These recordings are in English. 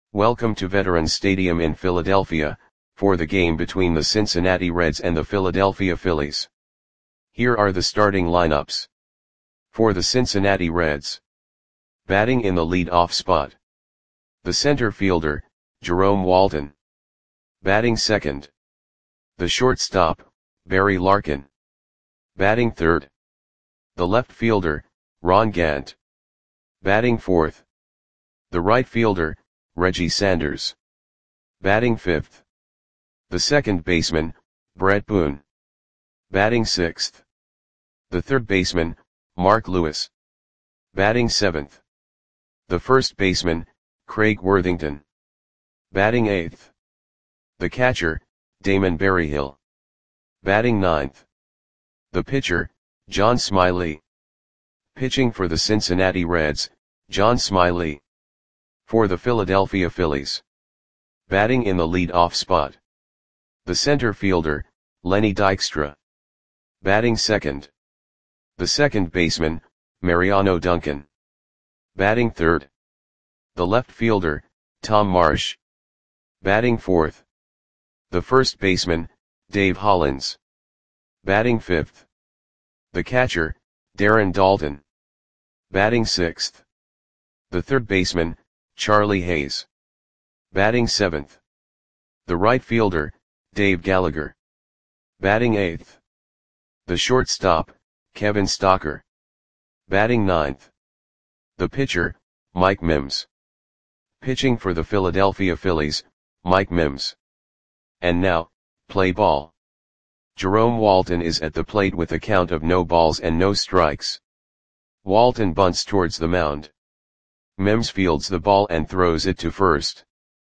Welcome to Veterans Stadium in Philadelphia, for the game between the Cincinnati Reds and the Philadelphia Phillies. Here are the starting lineups. For the Cincinnati Reds. Batting in the lead-off spot. The center fielder, Jerome Walton. Batting second. The shortstop, Barry Larkin. Batting third. The left fielder, Ron Gant. Batting fourth. The right fielder, Reggie Sanders. Batting fifth. The second baseman, Bret Boone. Batting sixth. The third baseman, Mark Lewis. Batting seventh. The first baseman, Craig Worthington. Batting eighth. The catcher, Damon Berryhill. Batting ninth. The pitcher, John Smyly. Pitching for the Cincinnati Reds, John Smyly. For the Philadelphia Phillies. Batting in the lead-off spot. The center fielder, Lenny Dykstra. Batting second. The second baseman, Mariano Duncan. Batting third. The left fielder, Tom Marsh. Batting fourth. The first baseman, Dave Hollins. Batting fifth. The catcher, Darren Daulton. Batting sixth. The third baseman, Charlie Hayes. Batting seventh. The right fielder, Dave Gallagher. Batting eighth. The shortstop, Kevin Stocker. Batting ninth. The pitcher, Mike Mims. Pitching for the Philadelphia Phillies, Mike Mims. And now, play ball. Jerome Walton is at the plate with a count of no balls and no strikes. Walton bunts towards the mound. Mims fields the ball and throws it to first.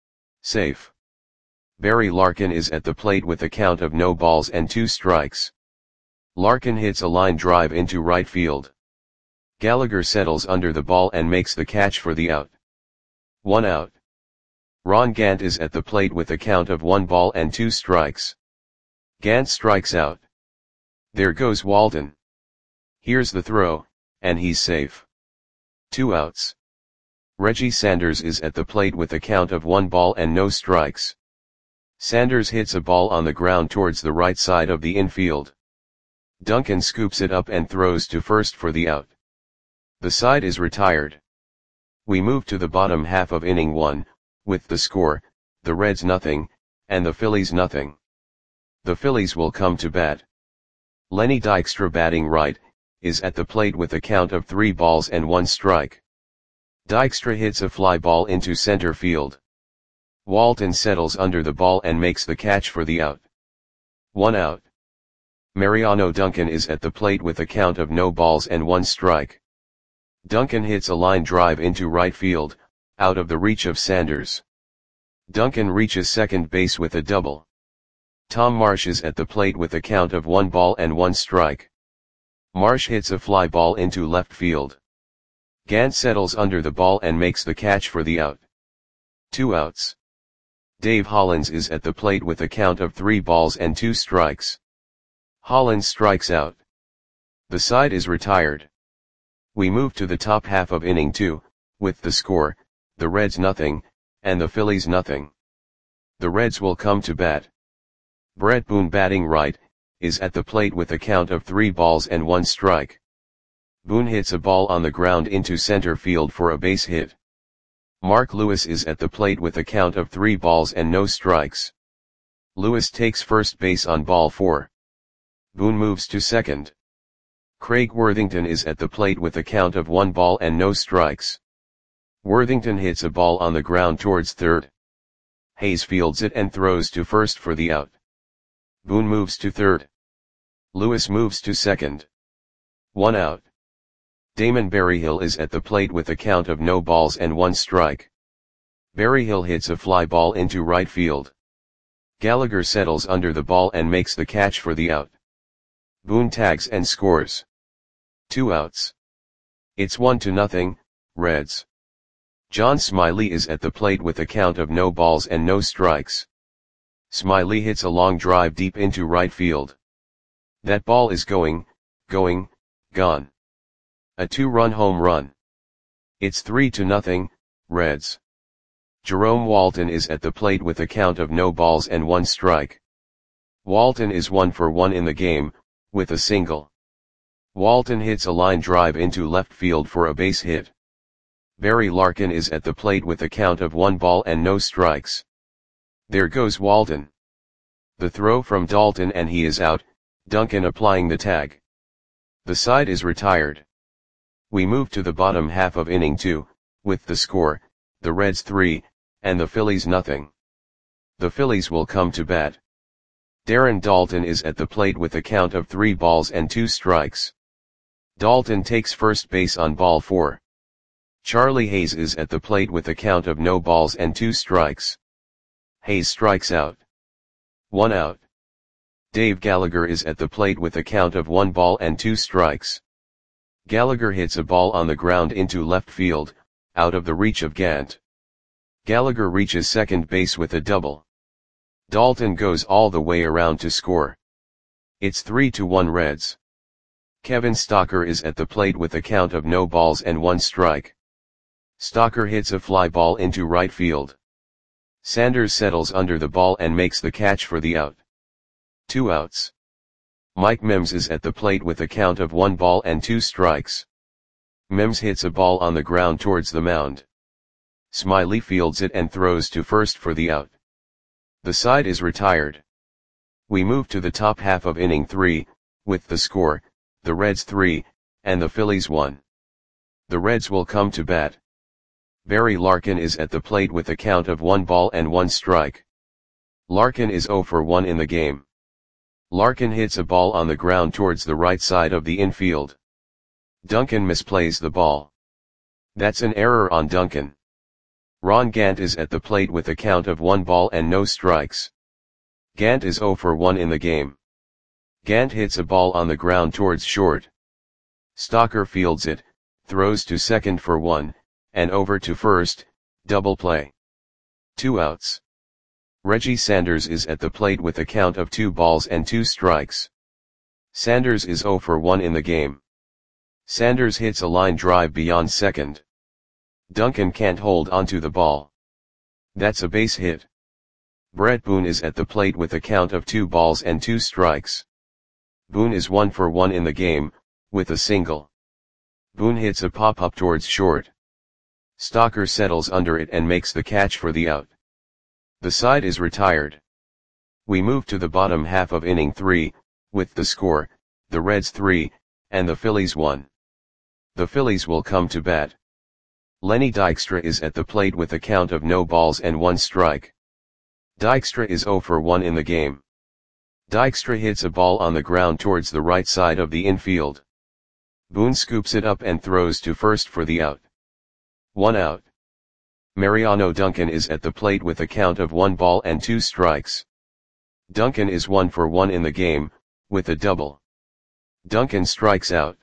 Safe. Barry Larkin is at the plate with a count of no balls and 2 strikes. Larkin hits a line drive into right field. Gallagher settles under the ball and makes the catch for the out. 1 out. Ron Gant is at the plate with a count of 1 ball and 2 strikes. Gant strikes out. There goes Walton. Here's the throw, and he's safe. 2 outs. Reggie Sanders is at the plate with a count of 1 ball and no strikes. Sanders hits a ball on the ground towards the right side of the infield. Duncan scoops it up and throws to first for the out. The side is retired. We move to the bottom half of inning 1, with the score, the Reds nothing, and the Phillies nothing. The Phillies will come to bat. Lenny Dykstra batting right, is at the plate with a count of 3 balls and 1 strike. Dykstra hits a fly ball into center field. Walton settles under the ball and makes the catch for the out. 1 out. Mariano Duncan is at the plate with a count of no balls and 1 strike. Duncan hits a line drive into right field, out of the reach of Sanders. Duncan reaches second base with a double. Tom Marsh is at the plate with a count of 1 ball and 1 strike. Marsh hits a fly ball into left field. Gant settles under the ball and makes the catch for the out. 2 outs. Dave Hollins is at the plate with a count of 3 balls and 2 strikes. Hollins strikes out. The side is retired. We move to the top half of inning 2, with the score, the Reds nothing, and the Phillies nothing. The Reds will come to bat. Bret Boone batting right, is at the plate with a count of 3 balls and 1 strike. Boone hits a ball on the ground into center field for a base hit. Mark Lewis is at the plate with a count of 3 balls and no strikes. Lewis takes first base on ball 4. Boone moves to second. Craig Worthington is at the plate with a count of 1 ball and no strikes. Worthington hits a ball on the ground towards third. Hayes fields it and throws to first for the out. Boone moves to third. Lewis moves to second. 1 out. Damon Berryhill is at the plate with a count of no balls and 1 strike. Berryhill hits a fly ball into right field. Gallagher settles under the ball and makes the catch for the out. Boone tags and scores. 2 outs. It's 1-0, Reds. John Smyly is at the plate with a count of no balls and no strikes. Smyly hits a long drive deep into right field. That ball is gone. A 2-run home run. It's 3-0, Reds. Jerome Walton is at the plate with a count of no balls and 1 strike. Walton is 1 for 1 in the game, with a single. Walton hits a line drive into left field for a base hit. Barry Larkin is at the plate with a count of 1 ball and no strikes. There goes Walton. The throw from Dalton and he is out, Duncan applying the tag. The side is retired. We move to the bottom half of inning 2, with the score, the Reds 3, and the Phillies nothing. The Phillies will come to bat. Darren Daulton is at the plate with a count of 3 balls and 2 strikes. Daulton takes first base on ball 4. Charlie Hayes is at the plate with a count of no balls and 2 strikes. Hayes strikes out. 1 out. Dave Gallagher is at the plate with a count of 1 ball and 2 strikes. Gallagher hits a ball on the ground into left field, out of the reach of Gant. Gallagher reaches second base with a double. Daulton goes all the way around to score. It's 3-1 Reds. Kevin Stocker is at the plate with a count of no balls and 1 strike. Stocker hits a fly ball into right field. Sanders settles under the ball and makes the catch for the out. 2 outs. Mike Mims is at the plate with a count of 1 ball and 2 strikes. Mims hits a ball on the ground towards the mound. Smiley fields it and throws to first for the out. The side is retired. We move to the top half of inning 3, with the score, the Reds 3, and the Phillies 1. The Reds will come to bat. Barry Larkin is at the plate with a count of 1 ball and 1 strike. Larkin is 0 for 1 in the game. Larkin hits a ball on the ground towards the right side of the infield. Duncan misplays the ball. That's an error on Duncan. Ron Gant is at the plate with a count of 1 ball and no strikes. Gant is 0 for 1 in the game. Gant hits a ball on the ground towards short. Stocker fields it, throws to second for 1, and over to first, double play. 2 outs. Reggie Sanders is at the plate with a count of 2 balls and 2 strikes. Sanders is 0 for 1 in the game. Sanders hits a line drive beyond second. Duncan can't hold onto the ball. That's a base hit. Brett Boone is at the plate with a count of 2 balls and 2 strikes. Boone is 1 for 1 in the game, with a single. Boone hits a pop-up towards short. Stocker settles under it and makes the catch for the out. The side is retired. We move to the bottom half of inning 3, with the score, the Reds 3, and the Phillies 1. The Phillies will come to bat. Lenny Dykstra is at the plate with a count of no balls and 1 strike. Dykstra is 0 for 1 in the game. Dykstra hits a ball on the ground towards the right side of the infield. Boone scoops it up and throws to first for the out. 1 out. Mariano Duncan is at the plate with a count of 1 ball and 2 strikes. Duncan is 1 for 1 in the game, with a double. Duncan strikes out.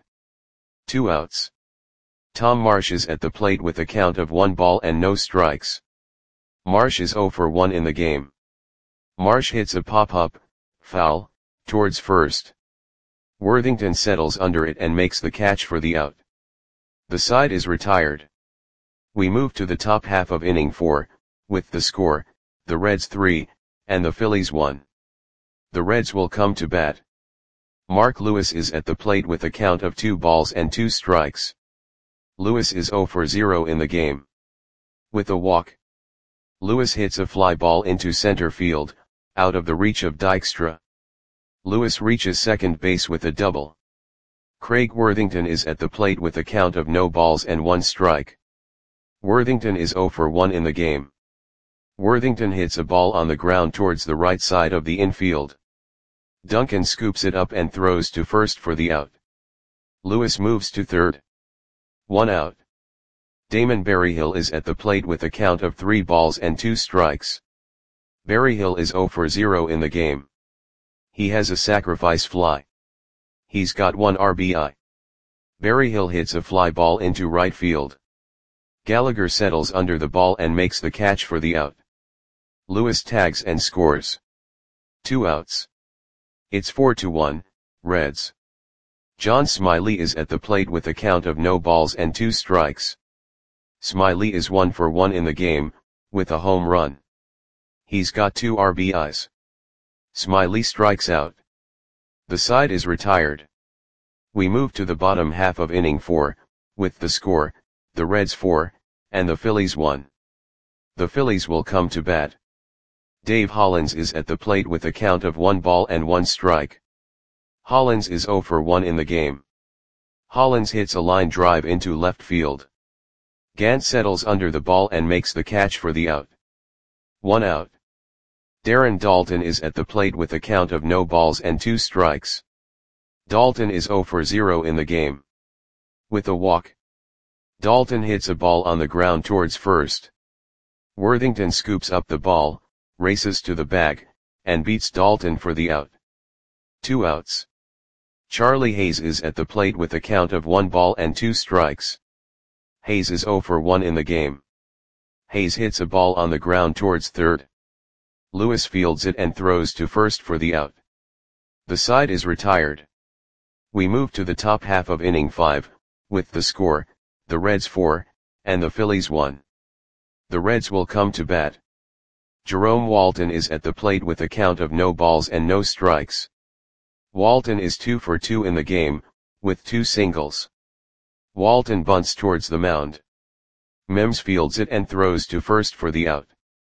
2 outs. Tom Marsh is at the plate with a count of 1 ball and no strikes. Marsh is 0 for 1 in the game. Marsh hits a pop-up, foul, towards first. Worthington settles under it and makes the catch for the out. The side is retired. We move to the top half of inning 4, with the score, the Reds 3, and the Phillies 1. The Reds will come to bat. Mark Lewis is at the plate with a count of 2 balls and 2 strikes. Lewis is 0 for 0 in the game. With a walk. Lewis hits a fly ball into center field, out of the reach of Dykstra. Lewis reaches second base with a double. Craig Worthington is at the plate with a count of no balls and 1 strike. Worthington is 0 for 1 in the game. Worthington hits a ball on the ground towards the right side of the infield. Duncan scoops it up and throws to first for the out. Lewis moves to third. 1 out. Damon Berryhill is at the plate with a count of 3 balls and 2 strikes. Berryhill is 0 for 0 in the game. He has a sacrifice fly. He's got 1 RBI. Berryhill hits a fly ball into right field. Gallagher settles under the ball and makes the catch for the out. Lewis tags and scores. 2 outs. It's 4-1, Reds. John Smiley is at the plate with a count of no balls and 2 strikes. Smiley is 1 for 1 in the game, with a home run. He's got 2 RBIs. Smiley strikes out. The side is retired. We move to the bottom half of inning 4, with the score, the Reds 4, and the Phillies 1. The Phillies will come to bat. Dave Hollins is at the plate with a count of 1 ball and 1 strike. Hollins is 0 for 1 in the game. Hollins hits a line drive into left field. Gant settles under the ball and makes the catch for the out. 1 out. Darren Daulton is at the plate with a count of no balls and 2 strikes. Daulton is 0 for 0 in the game. With a walk. Daulton hits a ball on the ground towards first. Worthington scoops up the ball, races to the bag, and beats Daulton for the out. 2 outs. Charlie Hayes is at the plate with a count of 1 ball and 2 strikes. Hayes is 0 for 1 in the game. Hayes hits a ball on the ground towards third. Lewis fields it and throws to first for the out. The side is retired. We move to the top half of inning 5, with the score, the Reds 4, and the Phillies 1. The Reds will come to bat. Jerome Walton is at the plate with a count of no balls and no strikes. Walton is 2 for 2 in the game, with 2 singles. Walton bunts towards the mound. Mims fields it and throws to first for the out.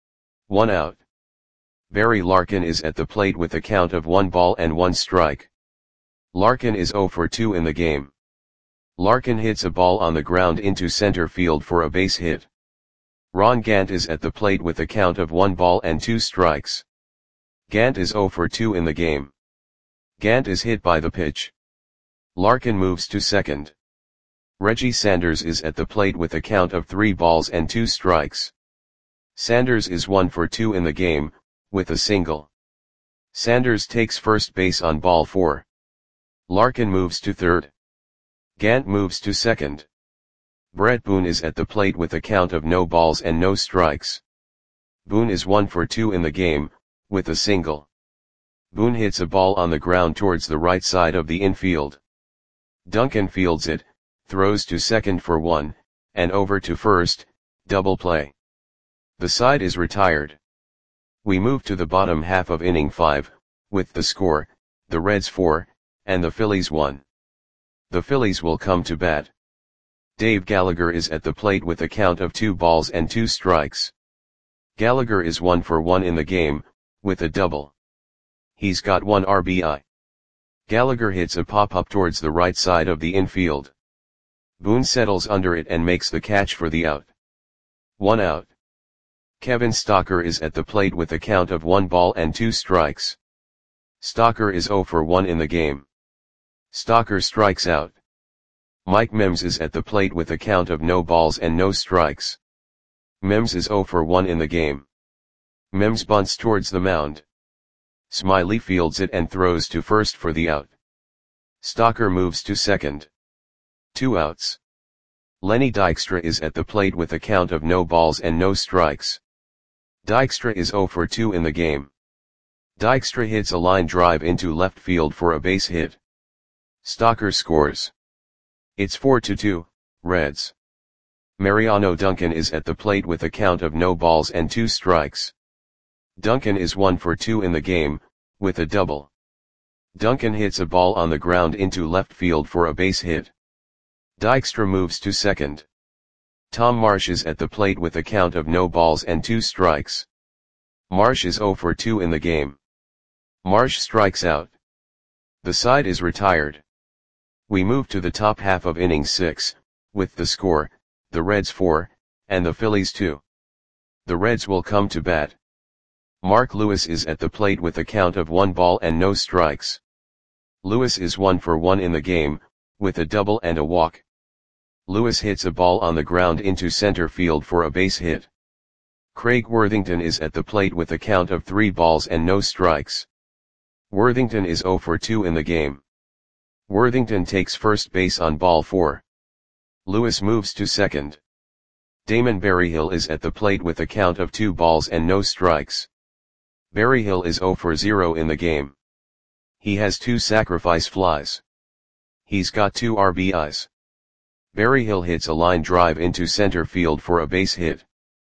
1 out. Barry Larkin is at the plate with a count of 1 ball and 1 strike. Larkin is 0 for 2 in the game. Larkin hits a ball on the ground into center field for a base hit. Ron Gant is at the plate with a count of 1 ball and 2 strikes. Gant is 0 for 2 in the game. Gant is hit by the pitch. Larkin moves to second. Reggie Sanders is at the plate with a count of 3 balls and 2 strikes. Sanders is 1 for 2 in the game, with a single. Sanders takes first base on ball 4. Larkin moves to third. Gant moves to second. Brett Boone is at the plate with a count of no balls and no strikes. Boone is 1 for 2 in the game, with a single. Boone hits a ball on the ground towards the right side of the infield. Duncan fields it, throws to second for 1, and over to first, double play. The side is retired. We move to the bottom half of inning 5, with the score, the Reds 4, and the Phillies 1. The Phillies will come to bat. Dave Gallagher is at the plate with a count of 2 balls and 2 strikes. Gallagher is 1 for 1 in the game, with a double. He's got 1 RBI. Gallagher hits a pop-up towards the right side of the infield. Boone settles under it and makes the catch for the out. 1 out. Kevin Stocker is at the plate with a count of 1 ball and 2 strikes. Stocker is 0 for 1 in the game. Stocker strikes out. Mike Mims is at the plate with a count of no balls and no strikes. Mims is 0 for 1 in the game. Mims bunts towards the mound. Smiley fields it and throws to first for the out. Stocker moves to second. 2 outs. Lenny Dykstra is at the plate with a count of no balls and no strikes. Dykstra is 0 for 2 in the game. Dykstra hits a line drive into left field for a base hit. Stocker scores. It's 4-2, Reds. Mariano Duncan is at the plate with a count of no balls and 2 strikes. Duncan is 1 for 2 in the game, with a double. Duncan hits a ball on the ground into left field for a base hit. Dykstra moves to second. Tom Marsh is at the plate with a count of no balls and 2 strikes. Marsh is 0 for 2 in the game. Marsh strikes out. The side is retired. We move to the top half of inning 6, with the score, the Reds 4, and the Phillies 2. The Reds will come to bat. Mark Lewis is at the plate with a count of 1 ball and no strikes. Lewis is 1 for 1 in the game, with a double and a walk. Lewis hits a ball on the ground into center field for a base hit. Craig Worthington is at the plate with a count of 3 balls and no strikes. Worthington is 0 for 2 in the game. Worthington takes first base on ball 4. Lewis moves to second. Damon Berryhill is at the plate with a count of 2 balls and no strikes. Berryhill is 0 for 0 in the game. He has 2 sacrifice flies. He's got 2 RBIs. Berryhill hits a line drive into center field for a base hit.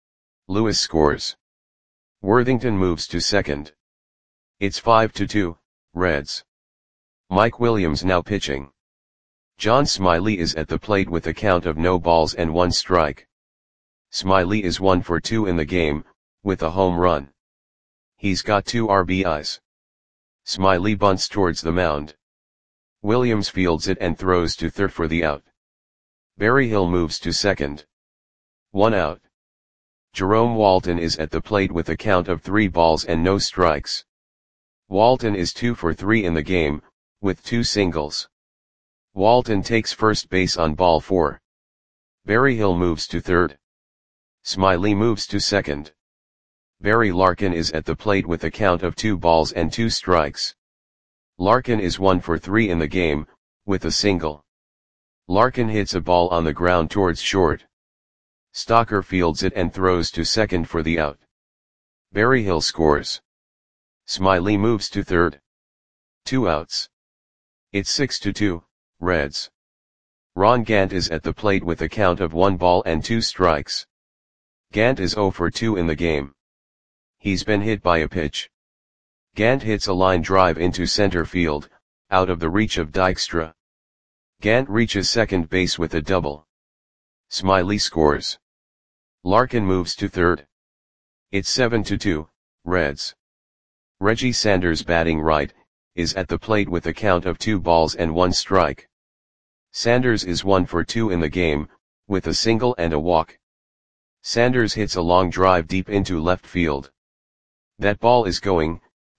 Lewis scores. Worthington moves to second. It's 5-2, Reds. Mike Williams now pitching. John Smiley is at the plate with a count of no balls and 1 strike. Smiley is 1 for 2 in the game, with a home run. He's got 2 RBIs. Smiley bunts towards the mound. Williams fields it and throws to third for the out. Berryhill moves to second. 1 out. Jerome Walton is at the plate with a count of 3 balls and no strikes. Walton is 2 for 3 in the game, with 2 singles. Walton takes first base on ball 4. Berryhill moves to third. Smiley moves to second. Barry Larkin is at the plate with a count of 2 balls and 2 strikes. Larkin is 1 for 3 in the game, with a single. Larkin hits a ball on the ground towards short. Stocker fields it and throws to second for the out. Berryhill scores. Smiley moves to third. 2 outs. It's 6-2, Reds. Ron Gant is at the plate with a count of 1 ball and 2 strikes. Gant is 0 for 2 in the game. He's been hit by a pitch. Gant hits a line drive into center field, out of the reach of Dykstra. Gant reaches second base with a double. Smiley scores. Larkin moves to third. It's 7-2, Reds. Reggie Sanders batting right, is at the plate with a count of 2 balls and 1 strike. Sanders is 1 for 2 in the game, with a single and a walk. Sanders hits a long drive deep into left field. That ball is gone.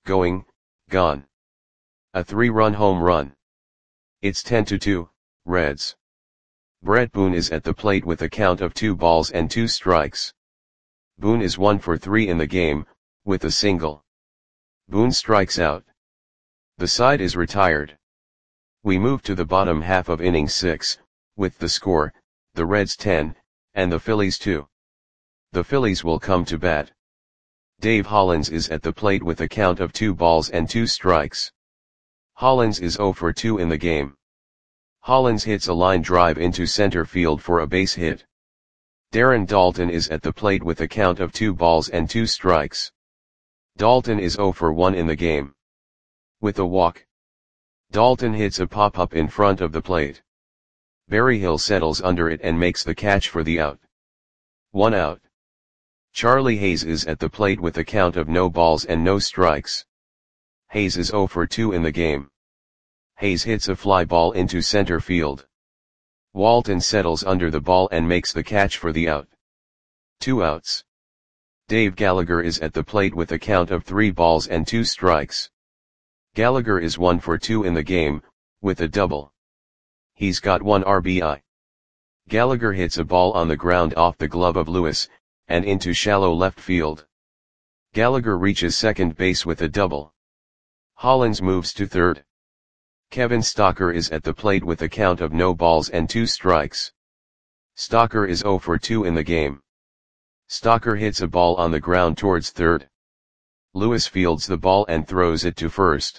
A 3-run home run. It's 10-2, Reds. Brett Boone is at the plate with a count of 2 balls and 2 strikes. Boone is 1 for 3 in the game, with a single. Boone strikes out. The side is retired. We move to the bottom half of inning 6, with the score, the Reds 10, and the Phillies 2. The Phillies will come to bat. Dave Hollins is at the plate with a count of 2 balls and 2 strikes. Hollins is 0 for 2 in the game. Hollins hits a line drive into center field for a base hit. Darren Daulton is at the plate with a count of 2 balls and 2 strikes. Daulton is 0 for 1 in the game. With a walk. Daulton hits a pop-up in front of the plate. Berryhill settles under it and makes the catch for the out. 1 out. Charlie Hayes is at the plate with a count of no balls and no strikes. Hayes is 0 for 2 in the game. Hayes hits a fly ball into center field. Walton settles under the ball and makes the catch for the out. 2 outs. Dave Gallagher is at the plate with a count of 3 balls and 2 strikes. Gallagher is 1 for 2 in the game, with a double. He's got 1 RBI. Gallagher hits a ball on the ground off the glove of Lewis, and into shallow left field. Gallagher reaches second base with a double. Hollins moves to third. Kevin Stocker is at the plate with a count of no balls and 2 strikes. Stocker is 0 for 2 in the game. Stocker hits a ball on the ground towards third. Lewis fields the ball and throws it to first.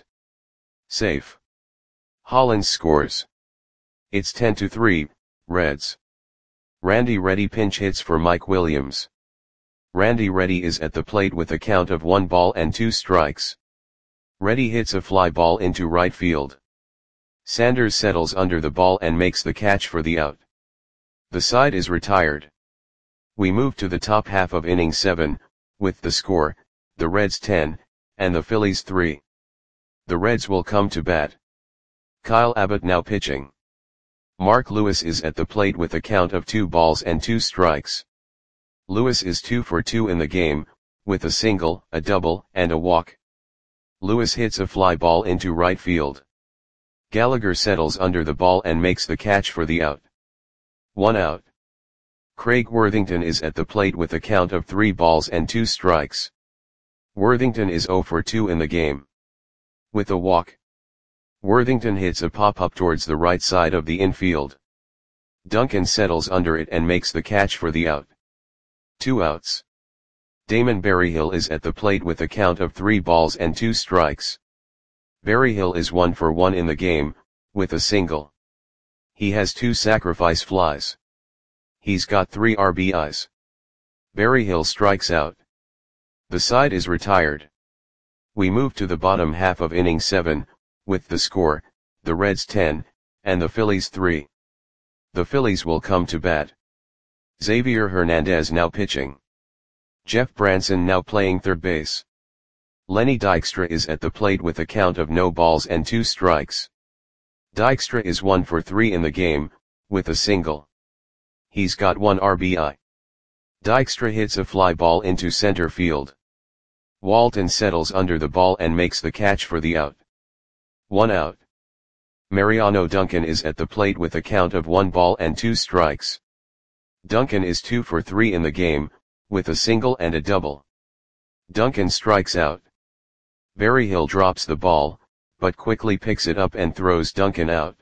Safe. Hollins scores. It's 10-3, Reds. Randy Reddy pinch hits for Mike Williams. Randy Reddy is at the plate with a count of 1 ball and 2 strikes. Reddy hits a fly ball into right field. Sanders settles under the ball and makes the catch for the out. The side is retired. We move to the top half of inning 7, with the score, the Reds 10, and the Phillies 3. The Reds will come to bat. Kyle Abbott now pitching. Mark Lewis is at the plate with a count of 2 balls and 2 strikes. Lewis is 2 for 2 in the game, with a single, a double, and a walk. Lewis hits a fly ball into right field. Gallagher settles under the ball and makes the catch for the out. 1 out. Craig Worthington is at the plate with a count of 3 balls and 2 strikes. Worthington is 0 for 2 in the game. With a walk. Worthington hits a pop-up towards the right side of the infield. Duncan settles under it and makes the catch for the out. 2 outs. Damon Berryhill is at the plate with a count of 3 balls and 2 strikes. Berryhill is 1 for 1 in the game, with a single. He has 2 sacrifice flies. He's got 3 RBIs. Berryhill strikes out. The side is retired. We move to the bottom half of inning 7, with the score, the Reds 10, and the Phillies 3. The Phillies will come to bat. Xavier Hernandez now pitching. Jeff Branson now playing third base. Lenny Dykstra is at the plate with a count of no balls and 2 strikes. Dykstra is 1 for 3 in the game, with a single. He's got 1 RBI. Dykstra hits a fly ball into center field. Walton settles under the ball and makes the catch for the out. 1 out. Mariano Duncan is at the plate with a count of 1 ball and 2 strikes. Duncan is 2 for 3 in the game, with a single and a double. Duncan strikes out. Berryhill drops the ball, but quickly picks it up and throws Duncan out.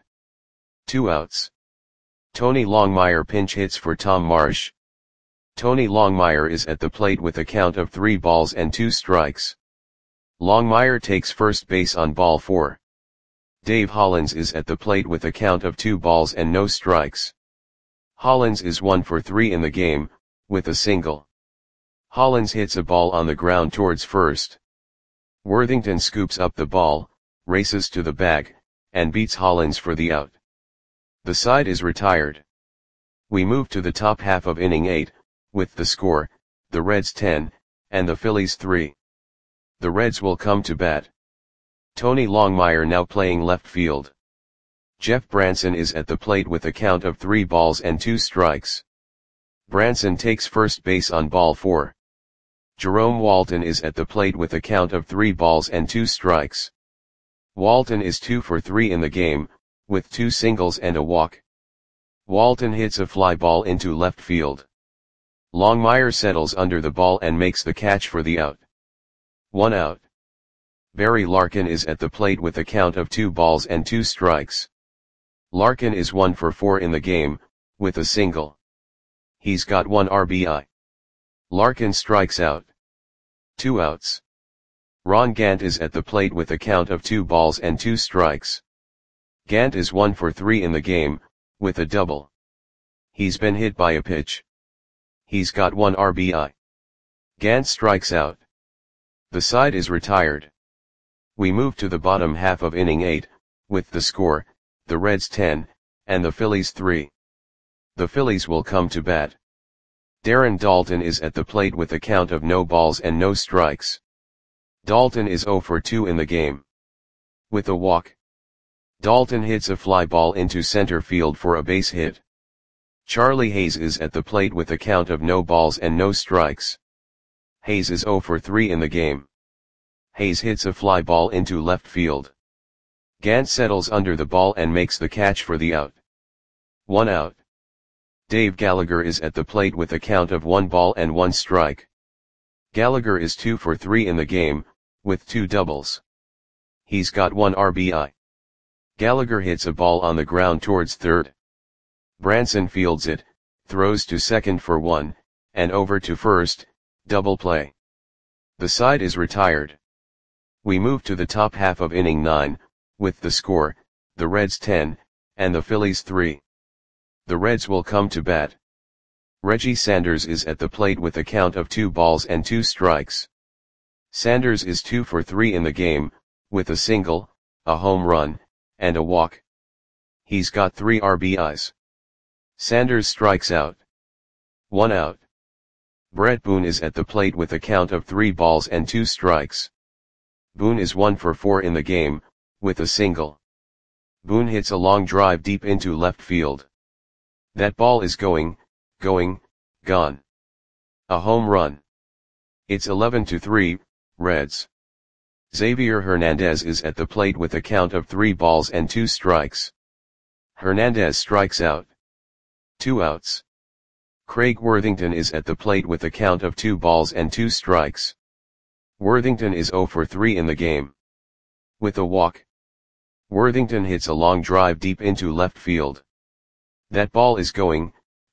2 outs. Tony Longmire pinch hits for Tom Marsh. Tony Longmire is at the plate with a count of 3 balls and 2 strikes. Longmire takes first base on ball 4. Dave Hollins is at the plate with a count of 2 balls and no strikes. Hollins is 1 for 3 in the game, with a single. Hollins hits a ball on the ground towards first. Worthington scoops up the ball, races to the bag, and beats Hollins for the out. The side is retired. We move to the top half of inning 8, with the score, the Reds 10, and the Phillies 3. The Reds will come to bat. Tony Longmire now playing left field. Jeff Branson is at the plate with a count of 3 balls and 2 strikes. Branson takes first base on ball 4. Jerome Walton is at the plate with a count of 3 balls and 2 strikes. Walton is 2 for 3 in the game, with 2 singles and a walk. Walton hits a fly ball into left field. Longmire settles under the ball and makes the catch for the out. 1 out. Barry Larkin is at the plate with a count of 2 balls and 2 strikes. Larkin is 1 for 4 in the game, with a single. He's got 1 RBI. Larkin strikes out. 2 outs. Ron Gant is at the plate with a count of 2 balls and 2 strikes. Gant is 1 for 3 in the game, with a double. He's been hit by a pitch. He's got 1 RBI. Gant strikes out. The side is retired. We move to the bottom half of inning 8, with the score, the Reds 10, and the Phillies 3. The Phillies will come to bat. Darren Daulton is at the plate with a count of no balls and no strikes. Daulton is 0 for 2 in the game. With a walk. Daulton hits a fly ball into center field for a base hit. Charlie Hayes is at the plate with a count of no balls and no strikes. Hayes is 0 for 3 in the game. Hayes hits a fly ball into left field. Gant settles under the ball and makes the catch for the out. 1 out. Dave Gallagher is at the plate with a count of 1 ball and 1 strike. Gallagher is 2 for 3 in the game, with 2 doubles. He's got 1 RBI. Gallagher hits a ball on the ground towards third. Branson fields it, throws to second for 1, and over to first, double play. The side is retired. We move to the top half of inning 9, with the score, the Reds 10, and the Phillies 3. The Reds will come to bat. Reggie Sanders is at the plate with a count of 2 balls and 2 strikes. Sanders is 2 for 3 in the game, with a single, a home run, and a walk. He's got 3 RBIs. Sanders strikes out. 1 out. Brett Boone is at the plate with a count of 3 balls and 2 strikes. Boone is 1 for 4 in the game, with a single. Boone hits a long drive deep into left field. That ball is going, gone. A home run. It's 11-3, Reds. Xavier Hernandez is at the plate with a count of 3 balls and 2 strikes. Hernandez strikes out. 2 outs. Craig Worthington is at the plate with a count of 2 balls and 2 strikes. Worthington is 0 for 3 in the game. With a walk. Worthington hits a long drive deep into left field. That ball is going,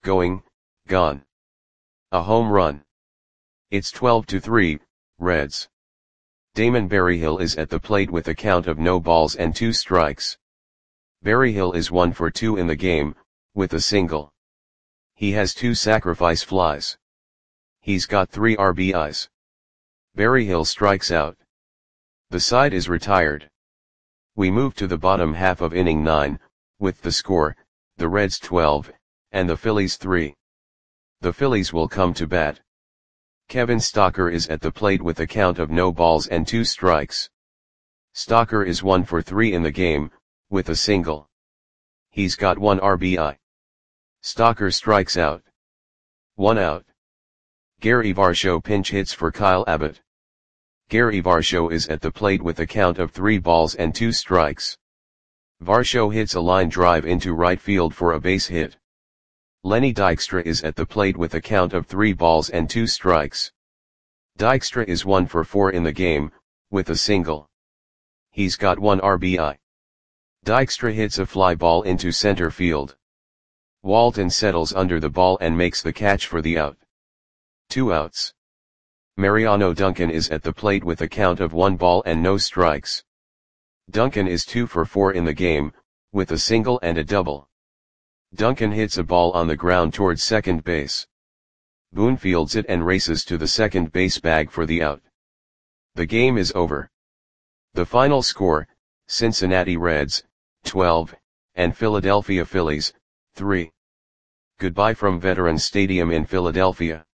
gone. A home run. It's 12-3, Reds. Damon Berryhill is at the plate with a count of no balls and 2 strikes. Berryhill is 1 for 2 in the game, with a single. He has 2 sacrifice flies. He's got 3 RBIs. Berryhill strikes out. The side is retired. We move to the bottom half of inning 9, with the score, the Reds 12, and the Phillies 3. The Phillies will come to bat. Kevin Stocker is at the plate with a count of no balls and 2 strikes. Stocker is 1 for 3 in the game, with a single. He's got 1 RBI. Stocker strikes out. 1 out. Gary Varsho pinch hits for Kyle Abbott. Gary Varsho is at the plate with a count of 3 balls and 2 strikes. Varsho hits a line drive into right field for a base hit. Lenny Dykstra is at the plate with a count of 3 balls and 2 strikes. Dykstra is 1 for 4 in the game, with a single. He's got 1 RBI. Dykstra hits a fly ball into center field. Walton settles under the ball and makes the catch for the out. 2 outs. Mariano Duncan is at the plate with a count of 1 ball and no strikes. Duncan is 2 for 4 in the game, with a single and a double. Duncan hits a ball on the ground towards second base. Boone fields it and races to the second base bag for the out. The game is over. The final score, Cincinnati Reds, 12, and Philadelphia Phillies, 3. Goodbye from Veterans Stadium in Philadelphia.